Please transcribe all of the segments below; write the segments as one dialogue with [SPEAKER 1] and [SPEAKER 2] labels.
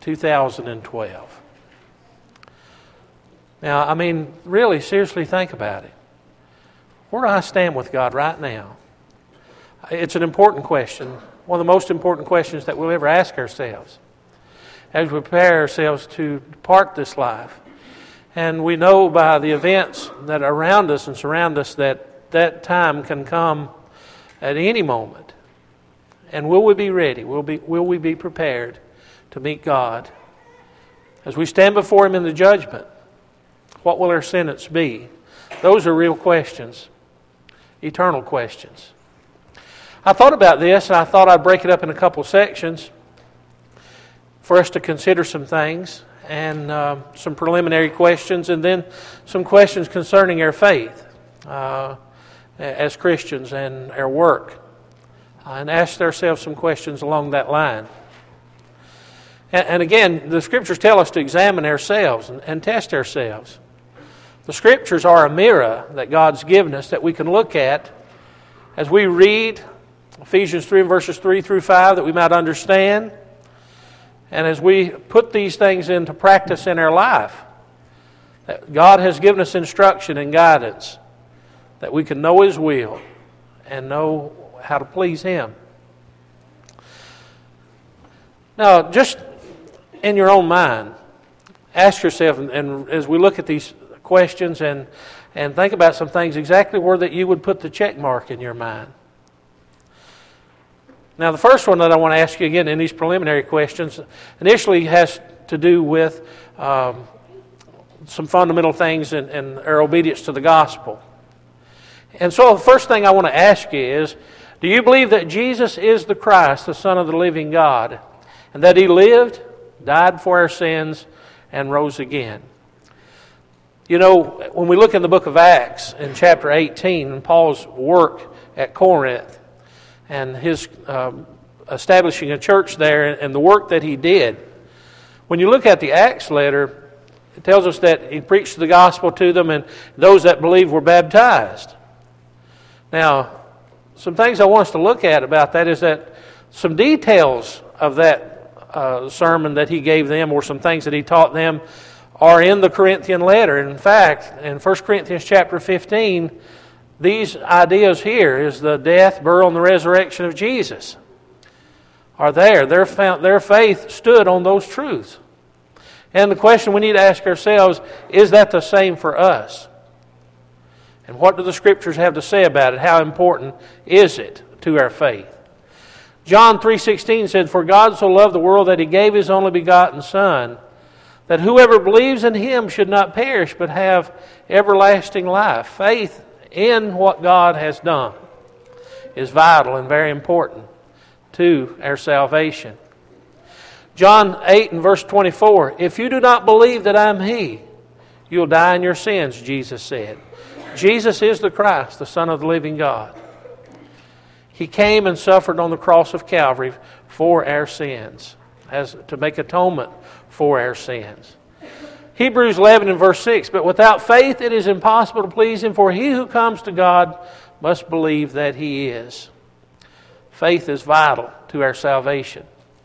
[SPEAKER 1] 2012. Now, I mean, really, seriously think about it. Where do I stand with God right now? It's an important question, one of the most important questions that we'll ever ask ourselves as we prepare ourselves to depart this life. And we know by the events that are around us and surround us that that time can come at any moment. And will we be ready? Will we be prepared to meet God? As we stand before Him in the judgment, what will our sentence be? Those are real questions, eternal questions. I thought about this, and I thought I'd break it up in a couple sections for us to consider some things, and some preliminary questions, and then some questions concerning our faith as Christians and our work, and ask ourselves some questions along that line. And again, the Scriptures tell us to examine ourselves and test ourselves. The Scriptures are a mirror that God's given us that we can look at as we read Ephesians 3 verses 3 through 5, that we might understand. And as we put these things into practice in our life, that God has given us instruction and guidance that we can know His will and know how to please Him. Now, just in your own mind, ask yourself, and as we look at these questions and think about some things, exactly where that you would put the check mark in your mind. Now, the first one that I want to ask you again in these preliminary questions initially has to do with some fundamental things in our obedience to the gospel. And so the first thing I want to ask you is, do you believe that Jesus is the Christ, the Son of the living God, and that He lived, died for our sins, and rose again? You know, when we look in the book of Acts in chapter 18, and Paul's work at Corinth, and his establishing a church there and the work that he did, when you look at the Acts letter, it tells us that he preached the gospel to them, and those that believed were baptized. Now, some things I want us to look at about that is that some details of that sermon that he gave them, or some things that he taught them, are in the Corinthian letter. In fact, in 1 Corinthians chapter 15, these ideas here is the death, burial, and the resurrection of Jesus are there. Their faith stood on those truths. And the question we need to ask ourselves, is that the same for us? And what do the Scriptures have to say about it? How important is it to our faith? John 3:16 said, "For God so loved the world that He gave His only begotten Son, that whoever believes in Him should not perish but have everlasting life." Faith in what God has done is vital and very important to our salvation. John 8 and verse 24, "If you do not believe that I am He, you will die in your sins," Jesus said. Jesus is the Christ, the Son of the living God. He came and suffered on the cross of Calvary for our sins, as to make atonement for our sins. Hebrews 11 and verse 6, "But without faith it is impossible to please Him, for he who comes to God must believe that He is." Faith is vital to our salvation.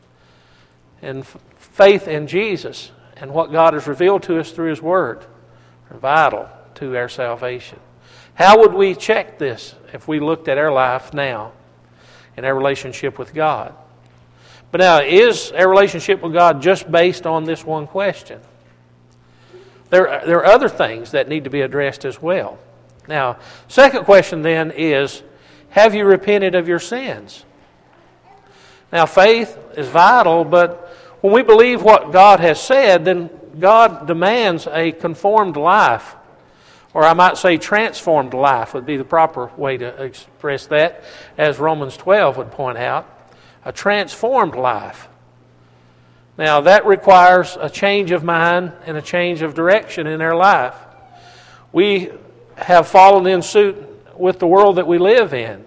[SPEAKER 1] And faith in Jesus and what God has revealed to us through His Word are vital to our salvation. How would we check this if we looked at our life now and our relationship with God? But now, is our relationship with God just based on this one question? There are other things that need to be addressed as well. Now, second question then is, have you repented of your sins? Now, faith is vital, but when we believe what God has said, then God demands a conformed life. Or I might say transformed life would be the proper way to express that, as Romans 12 would point out. A transformed life. Now, that requires a change of mind and a change of direction in our life. We have fallen in suit with the world that we live in.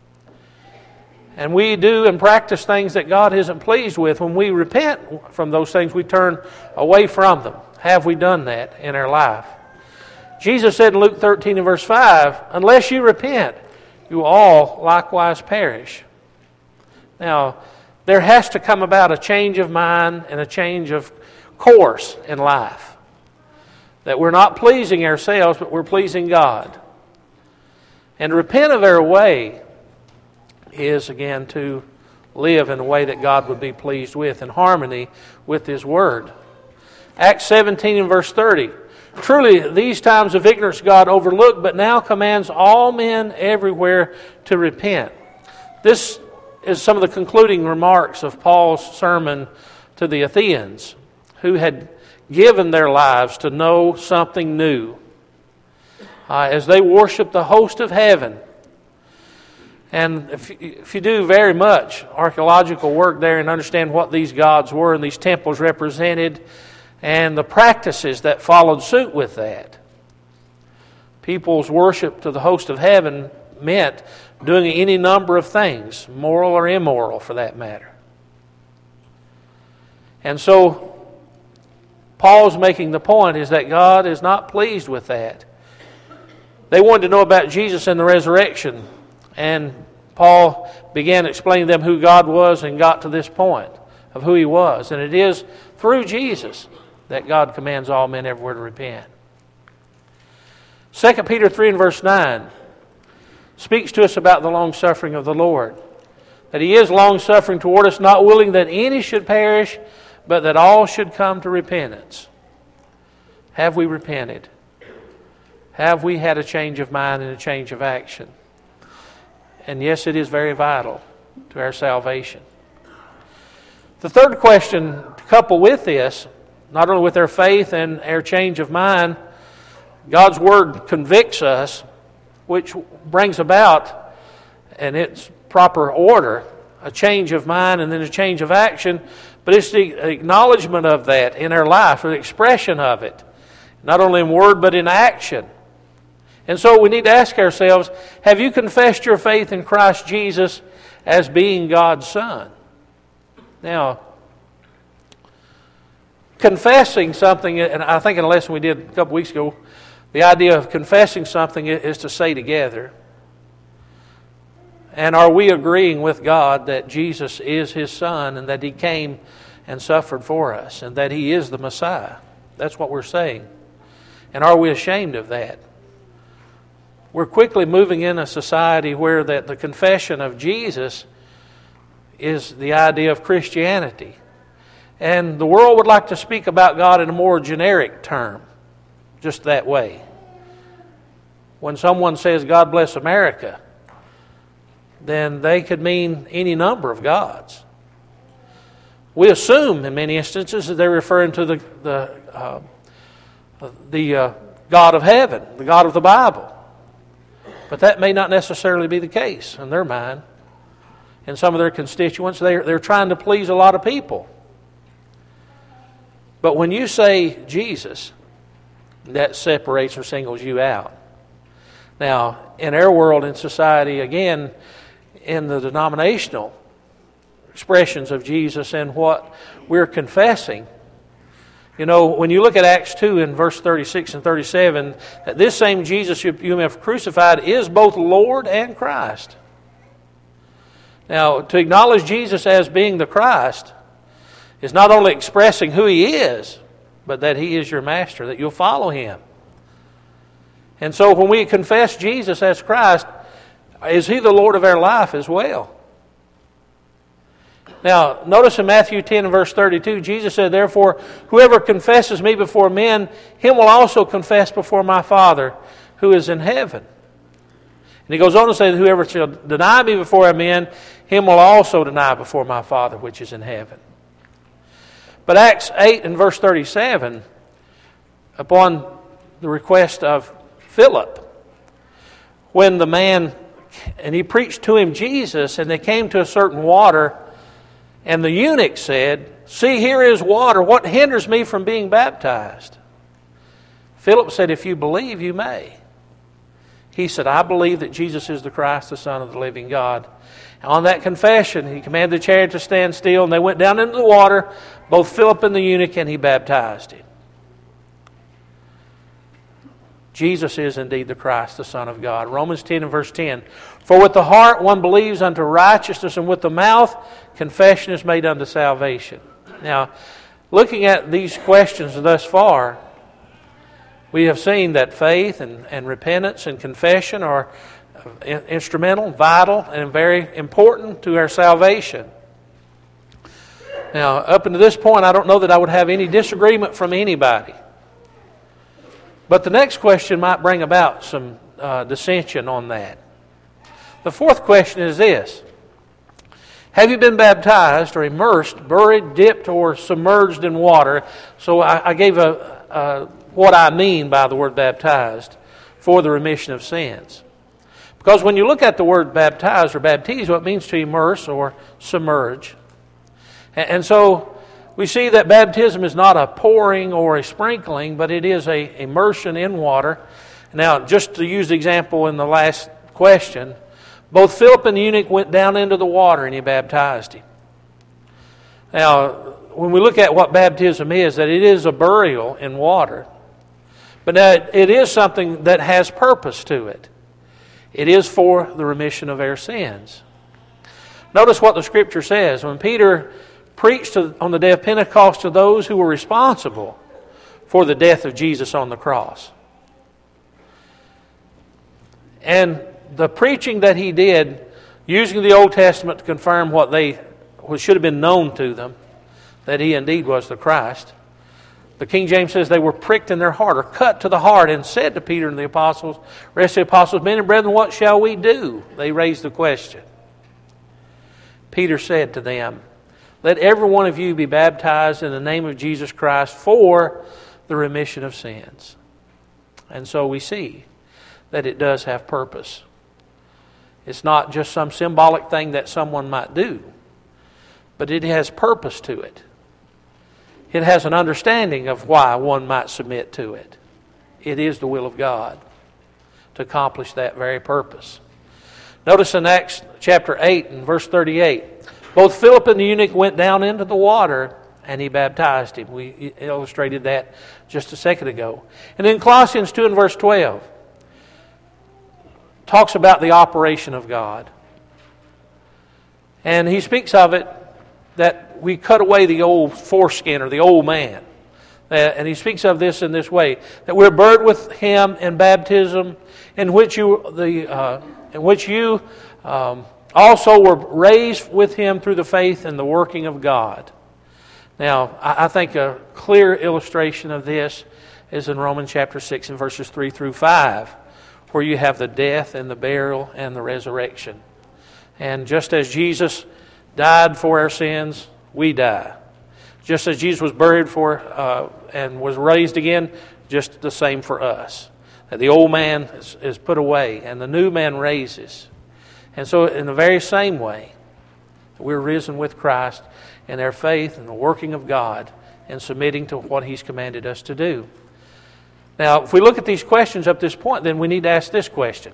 [SPEAKER 1] And we do and practice things that God isn't pleased with. When we repent from those things, we turn away from them. Have we done that in our life? Jesus said in Luke 13 and verse 5, "Unless you repent, you will all likewise perish." Now, there has to come about a change of mind and a change of course in life. That we're not pleasing ourselves, but we're pleasing God. And to repent of our way is, again, to live in a way that God would be pleased with, in harmony with His Word. Acts 17 and verse 30. Truly, these times of ignorance God overlooked, but now commands all men everywhere to repent. This is some of the concluding remarks of Paul's sermon to the Athenians, who had given their lives to know something new. As they worship the host of heaven. And if you do very much archaeological work there and understand what these gods were and these temples represented and the practices that followed suit with that, people's worship to the host of heaven meant doing any number of things, moral or immoral for that matter. And so Paul's making the point is that God is not pleased with that. They wanted to know about Jesus and the resurrection, and Paul began explaining to them who God was and got to this point of who He was. And it is through Jesus that God commands all men everywhere to repent. 2 Peter 3 and verse 9 speaks to us about the long-suffering of the Lord. That He is long-suffering toward us, not willing that any should perish, but that all should come to repentance. Have we repented? Have we had a change of mind and a change of action? And yes, it is very vital to our salvation. The third question to couple with this, not only with our faith and our change of mind, God's Word convicts us, which brings about, in its proper order, a change of mind and then a change of action, but it's the acknowledgement of that in our life, or the expression of it, not only in word but in action. And so we need to ask ourselves, have you confessed your faith in Christ Jesus as being God's Son? Now, confessing something, and I think in a lesson we did a couple weeks ago, the idea of confessing something is to say together. And are we agreeing with God that Jesus is His Son and that He came and suffered for us and that He is the Messiah? That's what we're saying. And are we ashamed of that? We're quickly moving in a society where the confession of Jesus is the idea of Christianity. And the world would like to speak about God in a more generic term, just that way. When someone says, God bless America, then they could mean any number of gods. We assume in many instances that they're referring to the God of heaven, the God of the Bible. But that may not necessarily be the case in their mind. And some of their constituents, they're trying to please a lot of people. But when you say Jesus, that separates or singles you out. Now, in our world, in society, again, in the denominational expressions of Jesus and what we're confessing, you know, when you look at Acts 2 in verse 36 and 37, that this same Jesus you have crucified is both Lord and Christ. Now, to acknowledge Jesus as being the Christ is not only expressing who He is, but that He is your Master, that you'll follow Him. And so when we confess Jesus as Christ, is He the Lord of our life as well? Now, notice in Matthew 10 and verse 32, Jesus said, therefore, whoever confesses me before men, him will also confess before my Father who is in heaven. And He goes on to say that whoever shall deny me before men, him will also deny before my Father which is in heaven. But Acts 8 and verse 37, upon the request of Philip, when the man, and he preached to him Jesus, and they came to a certain water, and the eunuch said, see, here is water. What hinders me from being baptized? Philip said, if you believe, you may. He said, I believe that Jesus is the Christ, the Son of the living God. And on that confession, he commanded the chariot to stand still, and they went down into the water, both Philip and the eunuch, and he baptized him. Jesus is indeed the Christ, the Son of God. Romans 10 and verse 10. For with the heart one believes unto righteousness, and with the mouth confession is made unto salvation. Now, looking at these questions thus far, we have seen that faith and repentance and confession are instrumental, vital, and very important to our salvation. Now, up until this point, I don't know that I would have any disagreement from anybody. But the next question might bring about some dissension on that. The fourth question is this. Have you been baptized or immersed, buried, dipped, or submerged in water? So I gave what I mean by the word baptized for the remission of sins. Because when you look at the word baptized or baptizo, it means to immerse or submerge. And so we see that baptism is not a pouring or a sprinkling, but it is an immersion in water. Now, just to use the example in the last question, both Philip and the eunuch went down into the water and he baptized him. Now, when we look at what baptism is, that it is a burial in water, but that it is something that has purpose to it. It is for the remission of our sins. Notice what the Scripture says. When Peter preached on the day of Pentecost to those who were responsible for the death of Jesus on the cross. And the preaching that he did, using the Old Testament to confirm what should have been known to them, that he indeed was the Christ. The King James says they were pricked in their heart, or cut to the heart, and said to Peter and the apostles, rest of the apostles, men and brethren, what shall we do? They raised the question. Peter said to them, let every one of you be baptized in the name of Jesus Christ for the remission of sins. And so we see that it does have purpose. It's not just some symbolic thing that someone might do, but it has purpose to it. It has an understanding of why one might submit to it. It is the will of God to accomplish that very purpose. Notice in Acts chapter 8 and verse 38, both Philip and the eunuch went down into the water and he baptized him. We illustrated that just a second ago. And in Colossians 2 and verse 12, talks about the operation of God. And he speaks of it that we cut away the old foreskin or the old man. And he speaks of this in this way, that we're buried with him in baptism, in which you also were raised with him through the faith and the working of God. Now, I think a clear illustration of this is in Romans chapter 6 and verses 3 through 5, where you have the death and the burial and the resurrection. And just as Jesus died for our sins, we die. Just as Jesus was buried and was raised again, just the same for us. That the old man is put away and the new man raises. And so in the very same way, we're risen with Christ in our faith and the working of God and submitting to what He's commanded us to do. Now, if we look at these questions up to this point, then we need to ask this question.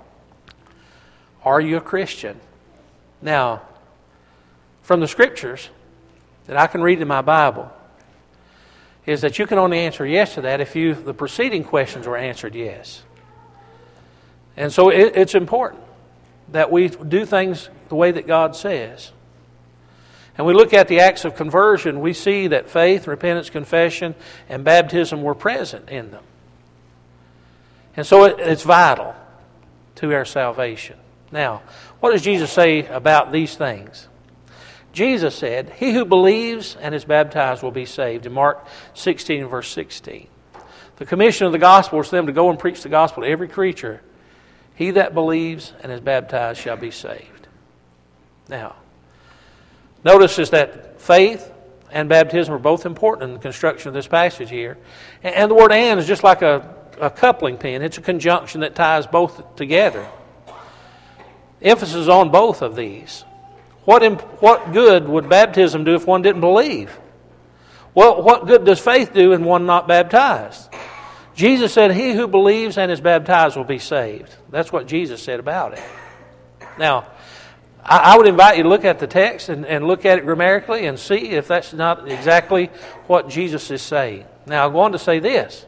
[SPEAKER 1] Are you a Christian? Now, from the Scriptures that I can read in my Bible, is that you can only answer yes to that if the preceding questions were answered yes. And so it's important that we do things the way that God says. And we look at the acts of conversion, we see that faith, repentance, confession, and baptism were present in them. And so it's vital to our salvation. Now, what does Jesus say about these things? Jesus said, he who believes and is baptized will be saved. In Mark 16 and verse 16. The commission of the gospel is for them to go and preach the gospel to every creature. He that believes and is baptized shall be saved. Now, notice is that faith and baptism are both important in the construction of this passage here. And the word and is just like a coupling pin. It's a conjunction that ties both together. Emphasis on both of these. What good would baptism do if one didn't believe? Well, what good does faith do in one not baptized? Jesus said, he who believes and is baptized will be saved. That's what Jesus said about it. Now, I would invite you to look at the text and look at it grammatically and see if that's not exactly what Jesus is saying. Now, I go on to say this.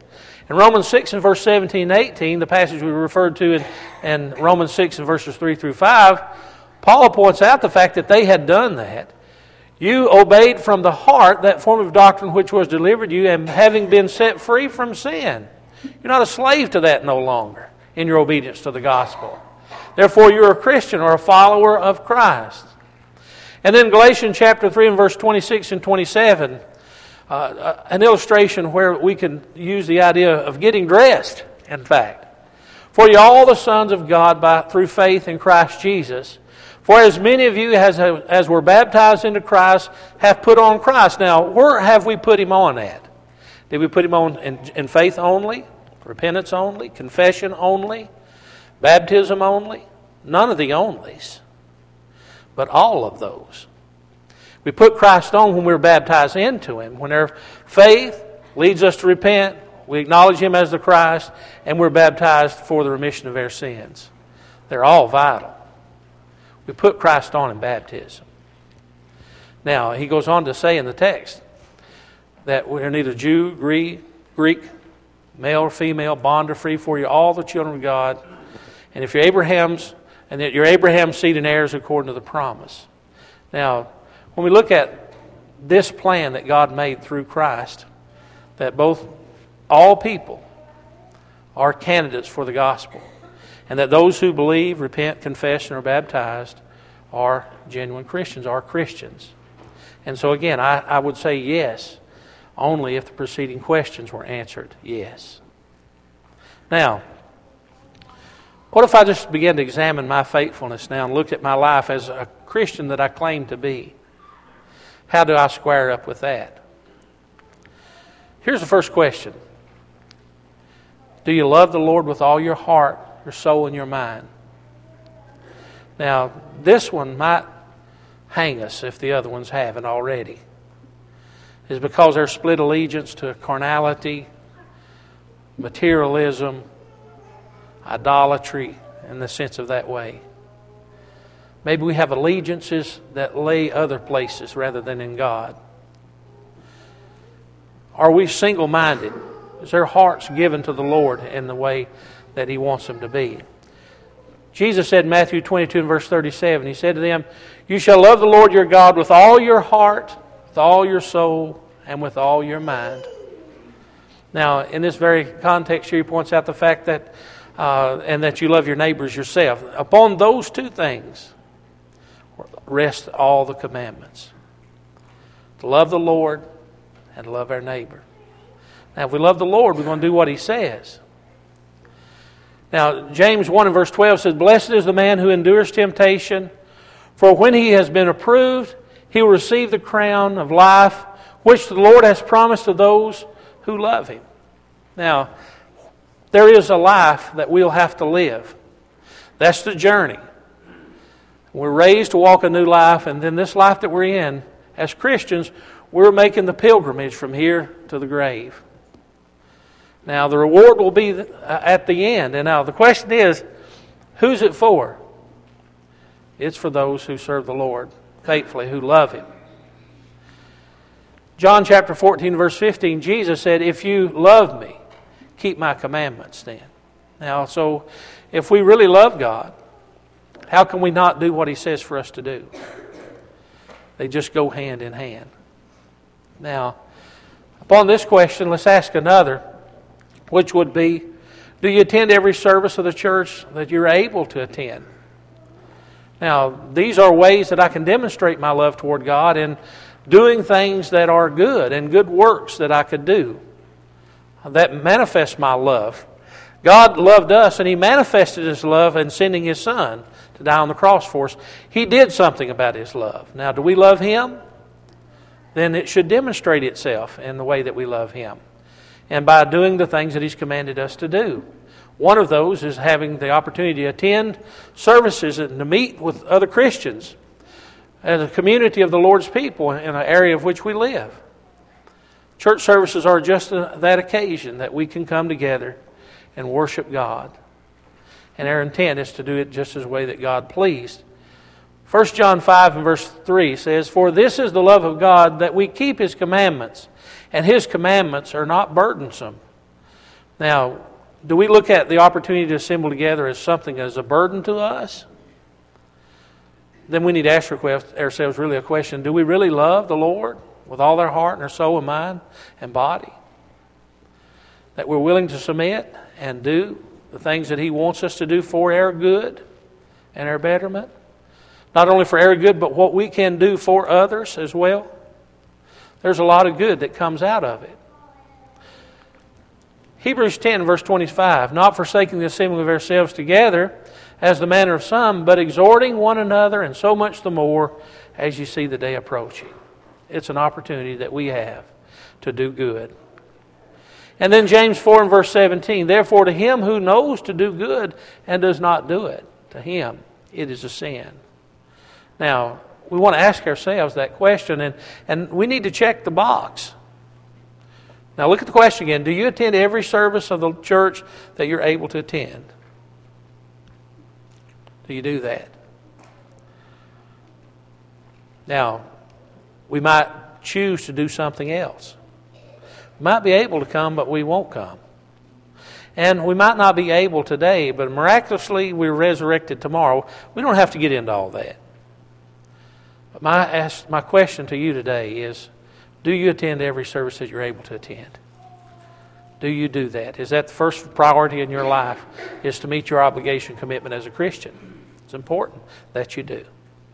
[SPEAKER 1] In Romans 6 and verse 17 and 18, the passage we referred to in Romans 6 and verses 3 through 5, Paul points out the fact that they had done that. You obeyed from the heart that form of doctrine which was delivered you, and having been set free from sin. You're not a slave to that no longer in your obedience to the gospel. Therefore, you're a Christian or a follower of Christ. And then Galatians chapter 3 and verse 26 and 27, an illustration where we can use the idea of getting dressed, in fact. For you all the sons of God through faith in Christ Jesus. For as many of you as were baptized into Christ have put on Christ. Now, where have we put Him on at? Did we put Him on in faith only? Repentance only? Confession only? Baptism only? None of the onlys, but all of those. We put Christ on when we're baptized into Him. When our faith leads us to repent, we acknowledge Him as the Christ, and we're baptized for the remission of our sins. They're all vital. We put Christ on in baptism. Now, he goes on to say in the text that we're neither Jew, Greek, male or female, bond or free, for you all the children of God. And if you're Abraham's, and that you're Abraham's seed and heirs according to the promise. Now, when we look at this plan that God made through Christ, that all people are candidates for the gospel, and that those who believe, repent, confess, and are baptized are genuine Christians, are Christians. And so again, I would say yes, only if the preceding questions were answered yes. Now, what if I just began to examine my faithfulness now and look at my life as a Christian that I claim to be? How do I square up with that? Here's the first question. Do you love the Lord with all your heart, your soul, and your mind? Now, this one might hang us if the other ones haven't already. It's because there's split allegiance to carnality, materialism, idolatry, in the sense of that way. Maybe we have allegiances that lay other places rather than in God. Are we single-minded? Is their hearts given to the Lord in the way that He wants them to be? Jesus said in Matthew 22 and verse 37, He said to them, you shall love the Lord your God with all your heart, with all your soul, and with all your mind. Now, in this very context here, He points out the fact that and that you love your neighbors yourself. Upon those two things rest all the commandments. To love the Lord and to love our neighbor. Now, if we love the Lord, we're going to do what He says. Now, James 1 and verse 12 says, blessed is the man who endures temptation, for when he has been approved, he will receive the crown of life, which the Lord has promised to those who love Him. Now, there is a life that we'll have to live. That's the journey. We're raised to walk a new life, and then this life that we're in, as Christians, we're making the pilgrimage from here to the grave. Now, the reward will be at the end. And now the question is, who's it for? It's for those who serve the Lord faithfully, who love Him. John chapter 14, verse 15, Jesus said, if you love me, keep my commandments then. Now, so if we really love God, how can we not do what He says for us to do? They just go hand in hand. Now, upon this question, let's ask another, which would be, do you attend every service of the church that you're able to attend? Now, these are ways that I can demonstrate my love toward God in doing things that are good and good works that I could do that manifest my love. God loved us, and He manifested His love in sending His Son to die on the cross for us. He did something about His love. Now, do we love Him? Then it should demonstrate itself in the way that we love Him, and by doing the things that He's commanded us to do. One of those is having the opportunity to attend services and to meet with other Christians as a community of the Lord's people in an area of which we live. Church services are just that occasion that we can come together and worship God. And our intent is to do it just as the way that God pleased. 1 John 5 and verse 3 says, for this is the love of God, that we keep His commandments, and His commandments are not burdensome. Now, do we look at the opportunity to assemble together as something as a burden to us? Then we need to ask ourselves really a question. Do we really love the Lord with all our heart and our soul and mind and body? That we're willing to submit and do the things that He wants us to do for our good and our betterment? Not only for our good, but what we can do for others as well. There's a lot of good that comes out of it. Hebrews 10, verse 25, not forsaking the assembling of ourselves together, as the manner of some, but exhorting one another, and so much the more as you see the day approaching. It's an opportunity that we have to do good. And then James 4 and verse 17, therefore to him who knows to do good and does not do it, to him it is a sin. Now, we want to ask ourselves that question, and we need to check the box. Now look at the question again. Do you attend every service of the church that you're able to attend? Do you do that? Now, we might choose to do something else. We might be able to come, but we won't come. And we might not be able today, but miraculously we're resurrected tomorrow. We don't have to get into all that. But my question to you today is, do you attend every service that you're able to attend? Do you do that? Is that the first priority in your life, is to meet your obligation commitment as a Christian? It's important that you do.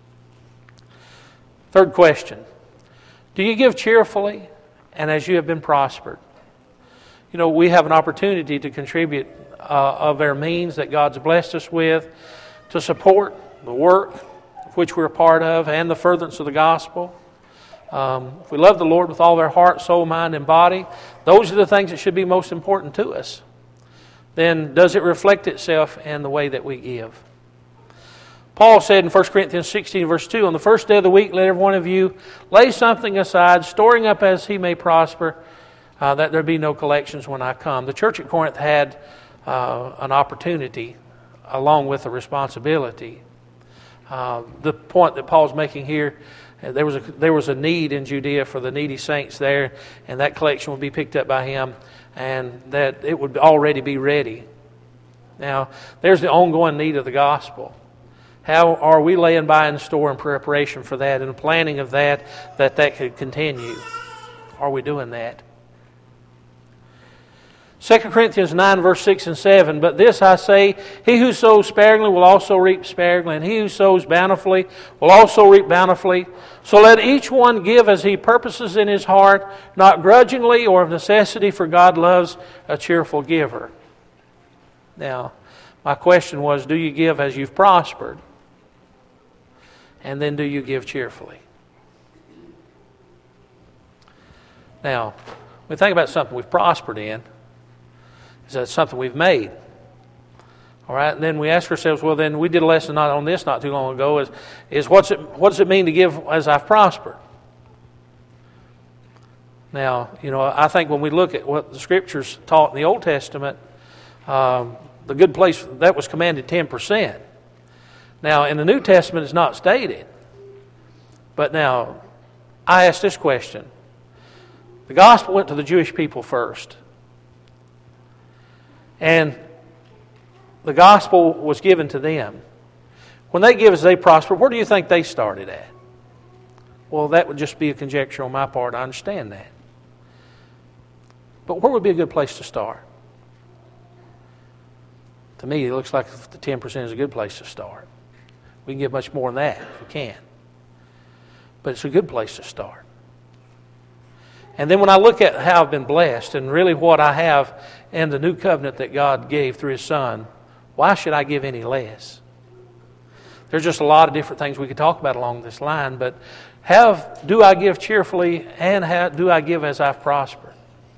[SPEAKER 1] Third question, do you give cheerfully and as you have been prospered? You know, we have an opportunity to contribute of our means that God's blessed us with to support the work which we're a part of and the furtherance of the gospel. If we love the Lord with all of our heart, soul, mind, and body, those are the things that should be most important to us. Then does it reflect itself in the way that we give? Paul said in 1 Corinthians 16, verse 2, on the first day of the week, let every one of you lay something aside, storing up as he may prosper, that there be no collections when I come. The church at Corinth had an opportunity along with a responsibility. The point that Paul's making here, there was a need in Judea for the needy saints there, and that collection would be picked up by him, and that it would already be ready. Now, there's the ongoing need of the gospel. How are we laying by in store in preparation for that and planning of that could continue? Are we doing that? 2 Corinthians 9, verse 6 and 7, but this I say, he who sows sparingly will also reap sparingly, and he who sows bountifully will also reap bountifully. So let each one give as he purposes in his heart, not grudgingly or of necessity, for God loves a cheerful giver. Now, my question was, do you give as you've prospered? And then do you give cheerfully? Now, when we think about something we've prospered in, is that something we've made? All right, and then we ask ourselves, well, then we did a lesson on this not too long ago, is what does it mean to give as I've prospered? Now, you know, I think when we look at what the Scriptures taught in the Old Testament, the good place, that was commanded 10%. Now, in the New Testament, it's not stated. But now, I ask this question. The gospel went to the Jewish people first. And the gospel was given to them. When they give as they prosper, where do you think they started at? Well, that would just be a conjecture on my part. I understand that. But where would be a good place to start? To me, it looks like the 10% is a good place to start. We can give much more than that if we can. But it's a good place to start. And then when I look at how I've been blessed and really what I have in the new covenant that God gave through His Son, why should I give any less? There's just a lot of different things we could talk about along this line, but do I give cheerfully and do I give as I've prospered?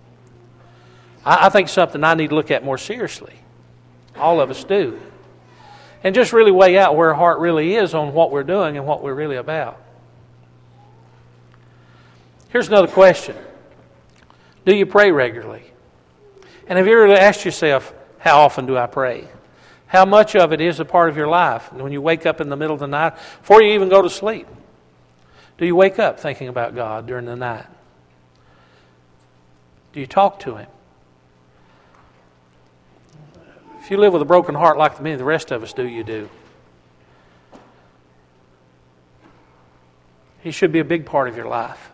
[SPEAKER 1] I think something I need to look at more seriously. All of us do. And just really weigh out where our heart really is on what we're doing and what we're really about. Here's another question. Do you pray regularly? And have you ever asked yourself, how often do I pray? How much of it is a part of your life? And when you wake up in the middle of the night, before you even go to sleep, do you wake up thinking about God during the night? Do you talk to Him? If you live with a broken heart like many of the rest of us do, you do. He should be a big part of your life.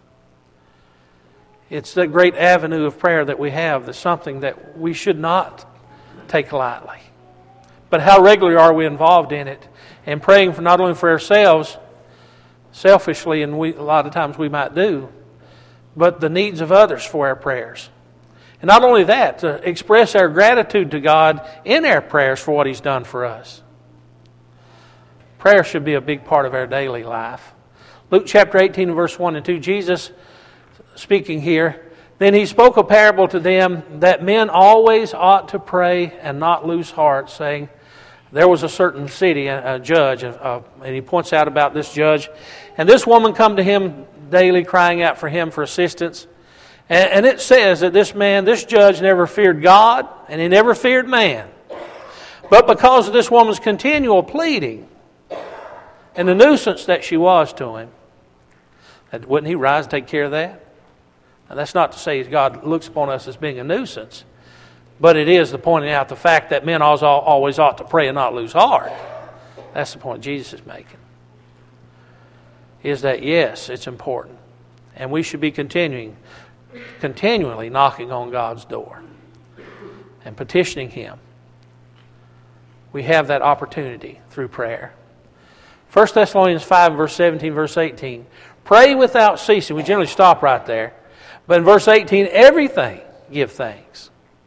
[SPEAKER 1] It's that great avenue of prayer that we have that's something that we should not take lightly. But how regularly are we involved in it and praying for not only for ourselves, selfishly, and a lot of times we might do, but the needs of others for our prayers. And not only that, to express our gratitude to God in our prayers for what He's done for us. Prayer should be a big part of our daily life. Luke chapter 18, verse 1 and 2, Jesus speaking here, then He spoke a parable to them that men always ought to pray and not lose heart, saying, there was a certain city, a judge, and He points out about this judge. And this woman come to him daily, crying out for him for assistance. And it says that this judge never feared God, and he never feared man. But because of this woman's continual pleading and the nuisance that she was to him, wouldn't He rise and take care of that? Now, that's not to say God looks upon us as being a nuisance. But it is the pointing out the fact that men always ought to pray and not lose heart. That's the point Jesus is making. Is that, yes, it's important. And we should be continually knocking on God's door and petitioning Him. We have that opportunity through prayer. 1 Thessalonians 5, verse 17, verse 18. Pray without ceasing. We generally stop right there. But in verse 18, everything give thanks.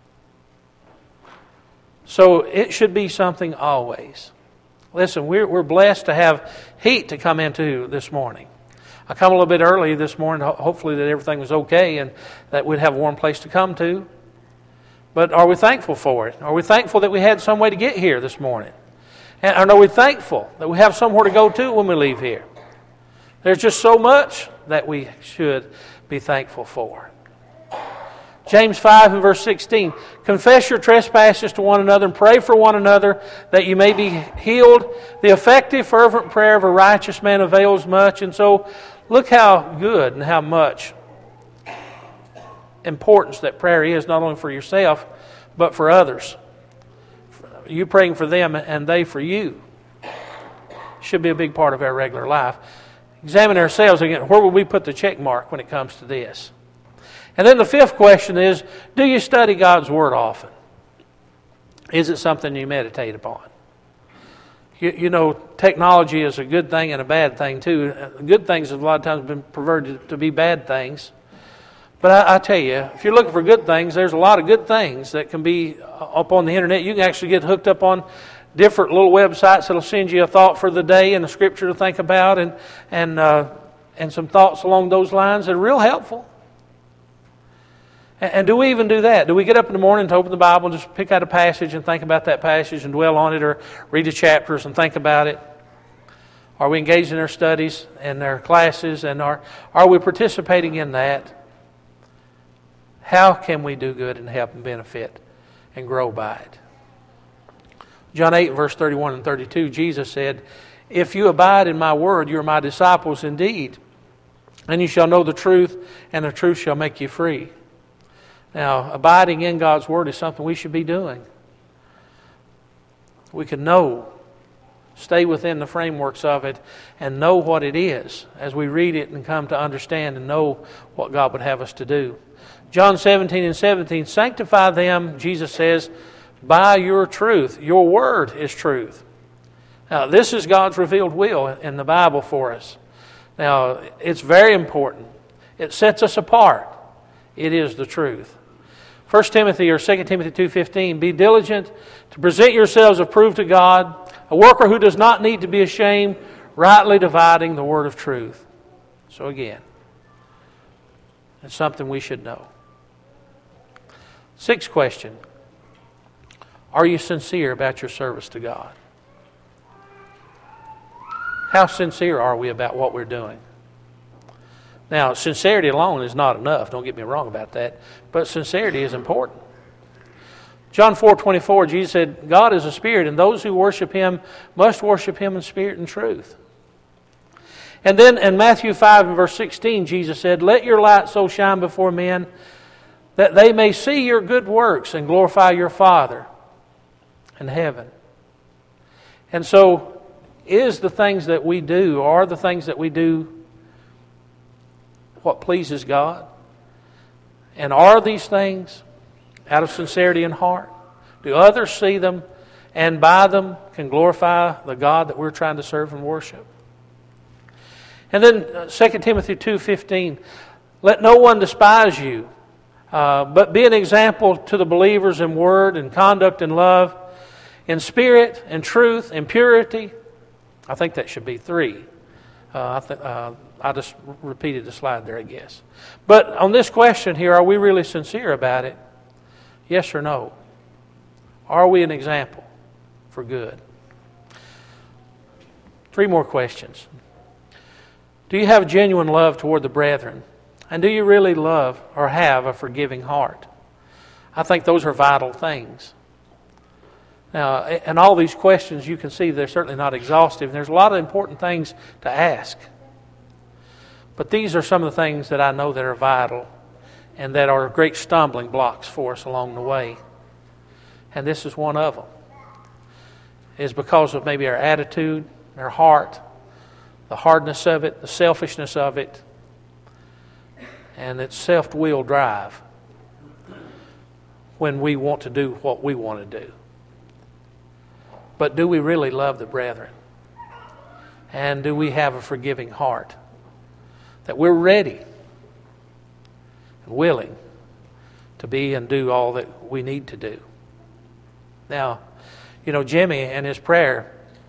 [SPEAKER 1] So it should be something always. Listen, we're blessed to have heat to come into this morning. I come a little bit early this morning, hopefully that everything was okay and that we'd have a warm place to come to. But are we thankful for it? Are we thankful that we had some way to get here this morning? And are we thankful that we have somewhere to go to when we leave here? There's just so much that we should be thankful for. James 5 and verse 16, confess your trespasses to one another and pray for one another that you may be healed. The effective, fervent prayer of a righteous man avails much. And so look how good and how much importance that prayer is, not only for yourself, but for others. You praying for them and they for you should be a big part of our regular life. Examine ourselves again. Where will we put the check mark when it comes to this? And then the fifth question is, do you study God's Word often? Is it something you meditate upon? You know, technology is a good thing and a bad thing too. Good things have a lot of times been perverted to be bad things. But I tell you, if you're looking for good things, there's a lot of good things that can be up on the internet. You can actually get hooked up on different little websites that'll send you a thought for the day and a scripture to think about and some thoughts along those lines that are real helpful. And do we even do that? Do we get up in the morning to open the Bible and just pick out a passage and think about that passage and dwell on it, or read the chapters and think about it? Are we engaged in our studies and our classes, and are we participating in that? How can we do good and help and benefit and grow by it? John 8, verse 31 and 32, Jesus said, if you abide in my word, you are my disciples indeed, and you shall know the truth, and the truth shall make you free. Now, abiding in God's Word is something we should be doing. We can know, stay within the frameworks of it, and know what it is as we read it and come to understand and know what God would have us to do. John 17 and 17, sanctify them, Jesus says, by your truth. Your Word is truth. Now, this is God's revealed will in the Bible for us. Now, it's very important. It sets us apart. It is the truth. 1 Timothy or 2 Timothy 2:15, be diligent to present yourselves approved to God, a worker who does not need to be ashamed, rightly dividing the word of truth. So again, it's something we should know. Sixth question, are you sincere about your service to God? How sincere are we about what we're doing? Now, sincerity alone is not enough. Don't get me wrong about that. But sincerity is important. John 4:24, Jesus said, God is a spirit, and those who worship Him must worship Him in spirit and truth. And then in Matthew 5 and verse 16, Jesus said, let your light so shine before men that they may see your good works and glorify your Father and heaven. And so, are the things that we do what pleases God? And are these things out of sincerity in heart? Do others see them and by them can glorify the God that we're trying to serve and worship? And then 2 Timothy 2:15, let no one despise you, but be an example to the believers in word and conduct and love, in spirit and truth and purity. I think that should be 3. I just repeated the slide there, I guess. But on this question here, are we really sincere about it? Yes or no? Are we an example for good? 3 more questions. Do you have genuine love toward the brethren? And do you really love or have a forgiving heart? I think those are vital things. Now, and all these questions, you can see they're certainly not exhaustive. There's a lot of important things to ask. But these are some of the things that I know that are vital and that are great stumbling blocks for us along the way. And this is one of them. It's because of maybe our attitude, our heart, the hardness of it, the selfishness of it, and its self-will drive when we want to do what we want to do. But do we really love the brethren? And do we have a forgiving heart? That we're ready and willing to be and do all that we need to do. Now, Jimmy in his prayer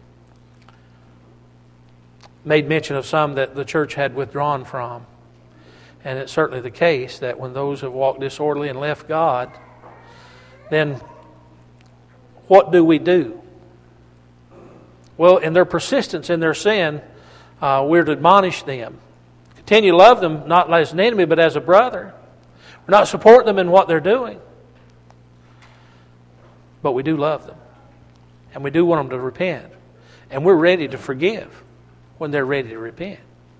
[SPEAKER 1] made mention of some that the church had withdrawn from. And it's certainly the case that when those have walked disorderly and left God, then what do we do? Well, in their persistence in their sin, we're to admonish them. Continue to love them, not as an enemy, but as a brother. We're not supporting them in what they're doing. But we do love them. And we do want them to repent. And we're ready to forgive when they're ready to repent.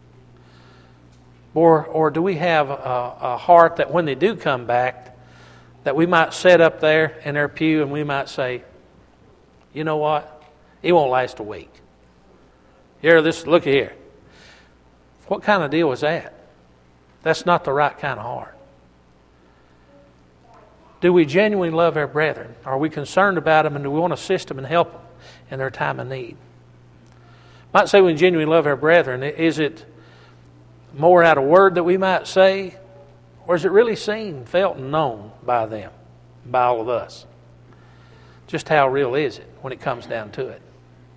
[SPEAKER 1] Or do we have a heart that when they do come back, that we might sit up there in their pew and we might say, you know what? It won't last a week. Look here. What kind of deal is that? That's not the right kind of heart. Do we genuinely love our brethren? Are we concerned about them and do we want to assist them and help them in their time of need? I might say we genuinely love our brethren. Is it more out of word that we might say? Or is it really seen, felt, and known by them, by all of us? Just how real is it when it comes down to it?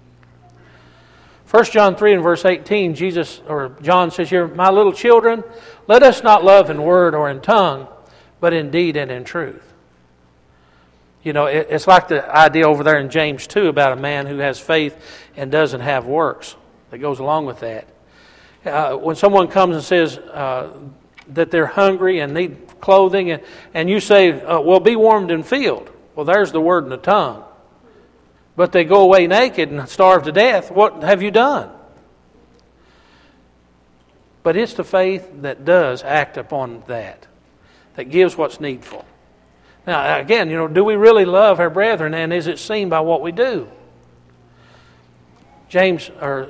[SPEAKER 1] 1 John 3 and verse 18, John says here, my little children, let us not love in word or in tongue, but in deed and in truth. It's like the idea over there in James 2 about a man who has faith and doesn't have works. That goes along with that. When someone comes and says that they're hungry and need clothing, and you say, well, be warmed and filled. Well, there's the word in the tongue. But they go away naked and starve to death. What have you done? But it's the faith that does act upon that gives what's needful. Now, again, do we really love our brethren, and is it seen by what we do? 1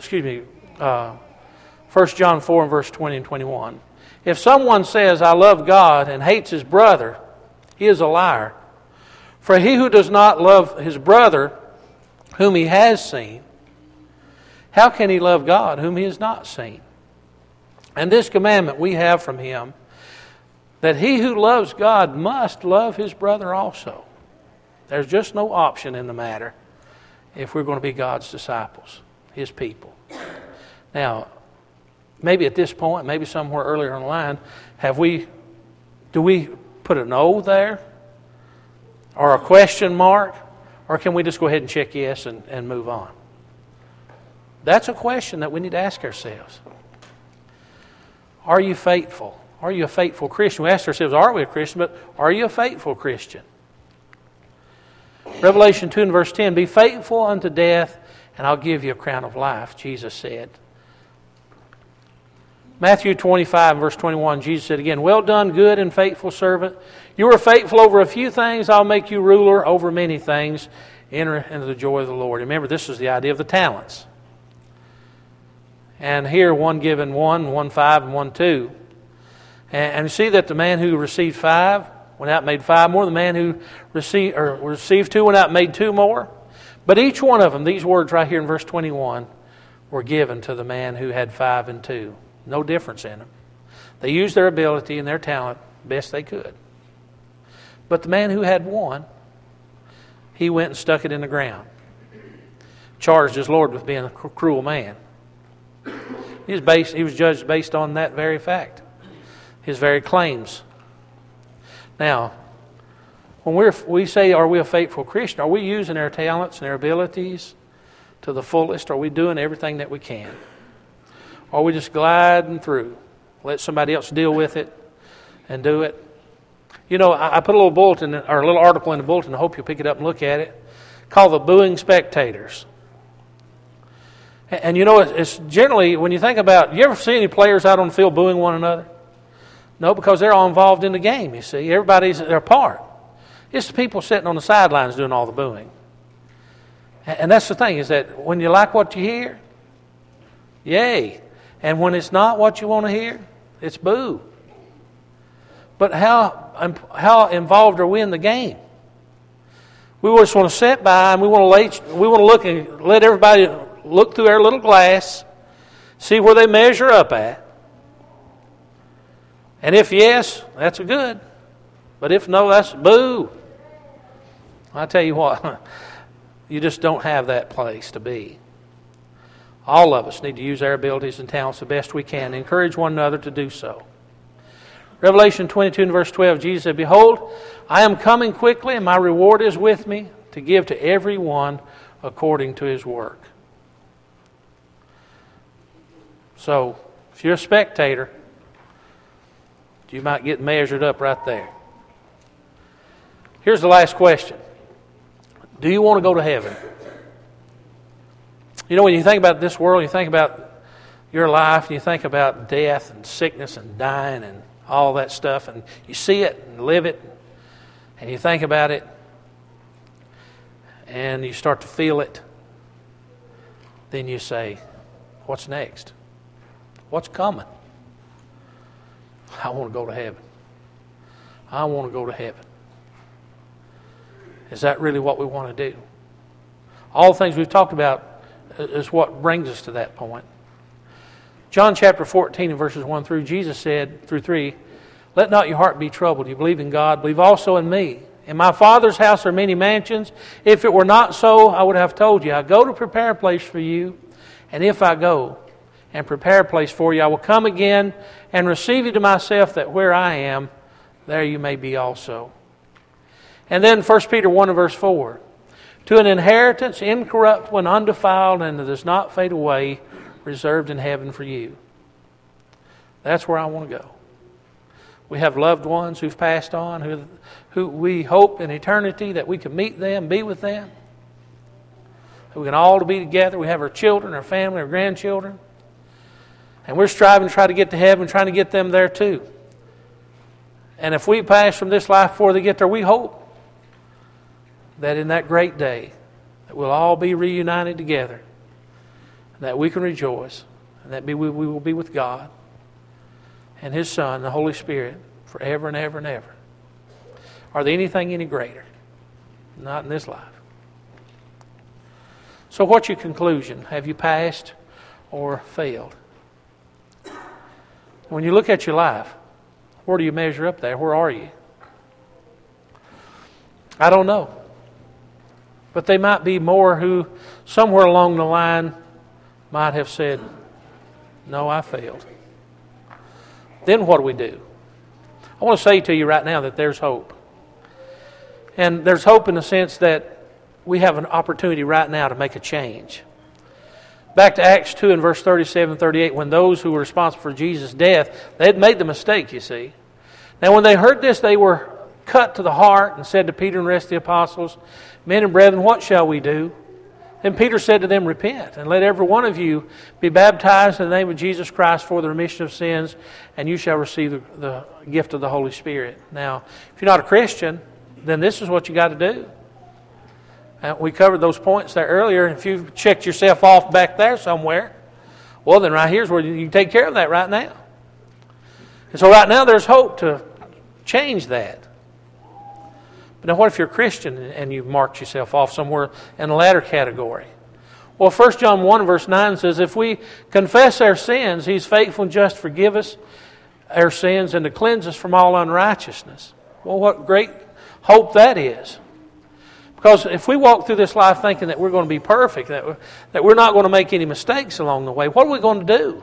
[SPEAKER 1] John 4 and verse 20 and 21. If someone says, I love God, and hates his brother, he is a liar. For he who does not love his brother, whom he has seen, how can he love God, whom he has not seen? And this commandment we have from him, that he who loves God must love his brother also. There's just no option in the matter if we're going to be God's disciples, his people. Now, maybe at this point, maybe somewhere earlier in the line, do we put a no there? Or a question mark? Or can we just go ahead and check yes and move on? That's a question that we need to ask ourselves. Are you faithful? Are you a faithful Christian? We ask ourselves, are we a Christian? But are you a faithful Christian? Revelation 2 and verse 10, be faithful unto death, and I'll give you a crown of life, Jesus said. Matthew 25 and verse 21, Jesus said again, well done, good and faithful servant. You are faithful over a few things, I'll make you ruler over many things. enter into the joy of the Lord. Remember, this is the idea of the talents. And here, one given 1, 1 5, and 1 2. And you see that the man who received 5 went out and made 5 more. The man who received 2 went out and made 2 more. But each one of them, these words right here in verse 21, were given to the man who had 5 and 2. No difference in them. They used their ability and their talent best they could. But the man who had 1, he went and stuck it in the ground. Charged his Lord with being a cruel man. He was judged based on that very fact. His very claims. Now, when we say, are we a faithful Christian? Are we using our talents and our abilities to the fullest? Are we doing everything that we can? Or are we just gliding through? Let somebody else deal with it and do it? You know, I put a little bulletin or a little article in the bulletin. I hope you'll pick it up and look at it. Called The Booing Spectators. And you know, it's generally, when you think about, you ever see any players out on the field booing one another? No, because they're all involved in the game, you see. Everybody's their part. It's the people sitting on the sidelines doing all the booing. And that's the thing, is that when you like what you hear, yay. And when it's not what you want to hear, it's boo. But how involved are we in the game? We just want to sit by and we want to look and let everybody look through their little glass, see where they measure up at. And if yes, that's a good. But if no, that's boo. I tell you what, you just don't have that place to be. All of us need to use our abilities and talents the best we can. Encourage one another to do so. Revelation 22 and verse 12, Jesus said, "Behold, I am coming quickly, and my reward is with me, to give to every one according to his work." So, if you're a spectator, you might get measured up right there. Here's the last question. Do you want to go to heaven? You know, when you think about this world, you think about your life, and you think about death and sickness and dying and all that stuff, and you see it and live it, and you think about it, and you start to feel it, then you say, what's next? What's coming? I want to go to heaven. I want to go to heaven. Is that really what we want to do? All the things we've talked about is what brings us to that point. John chapter 14 and verses 1 through, Jesus said, through 3, "Let not your heart be troubled. You believe in God, believe also in me. In my Father's house are many mansions. If it were not so, I would have told you. I go to prepare a place for you. And if I go and prepare a place for you, I will come again and receive you to myself, that where I am, there you may be also." And then 1 Peter 1 and verse 4, "To an inheritance incorruptible and undefiled, and that does not fade away, reserved in heaven for you." That's where I want to go. We have loved ones who've passed on, who we hope in eternity that we can meet them, be with them. We can all be together. We have our children, our family, our grandchildren. And we're striving to try to get to heaven, trying to get them there too. And if we pass from this life before they get there, we hope that in that great day that we'll all be reunited together, and that we can rejoice, and that we will be with God and His Son, the Holy Spirit, forever and ever and ever. Are there anything any greater? Not in this life. So what's your conclusion? Have you passed or failed? When you look at your life, where do you measure up there? Where are you? I don't know. But they might be more who, somewhere along the line, might have said, "No, I failed." Then what do we do? I want to say to you right now that there's hope. And there's hope in the sense that we have an opportunity right now to make a change. Back to Acts 2 and verse 37 and 38, when those who were responsible for Jesus' death, they had made the mistake, you see. Now when they heard this, they were cut to the heart and said to Peter and the rest of the apostles, "Men and brethren, what shall we do?" Then Peter said to them, "Repent, and let every one of you be baptized in the name of Jesus Christ for the remission of sins, and you shall receive the gift of the Holy Spirit." Now, if you're not a Christian, then this is what you got to do. We covered those points there earlier. If you've checked yourself off back there somewhere, well, then right here's where you can take care of that right now. And so right now there's hope to change that. But now what if you're a Christian and you've marked yourself off somewhere in the latter category? Well, 1 John 1 verse 9 says, if we confess our sins, He's faithful and just to forgive us our sins and to cleanse us from all unrighteousness. Well, what great hope that is. Because if we walk through this life thinking that we're going to be perfect, that we're not going to make any mistakes along the way, what are we going to do?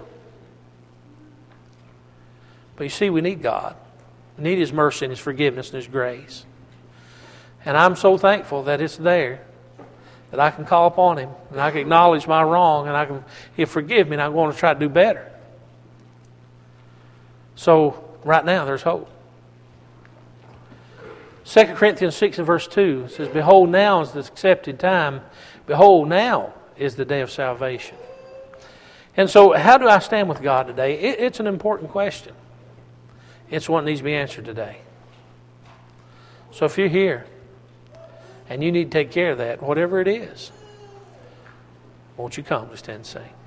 [SPEAKER 1] But you see, we need God. We need His mercy and His forgiveness and His grace. And I'm so thankful that it's there, that I can call upon Him, and I can acknowledge my wrong, and He'll forgive me, and I'm going to try to do better. So, right now, there's hope. 2 Corinthians 6 and verse 2 says, behold, now is the accepted time. Behold, now is the day of salvation. And so, how do I stand with God today? It's an important question. It's one that needs to be answered today. So if you're here, and you need to take care of that, whatever it is, won't you come to stand and sing?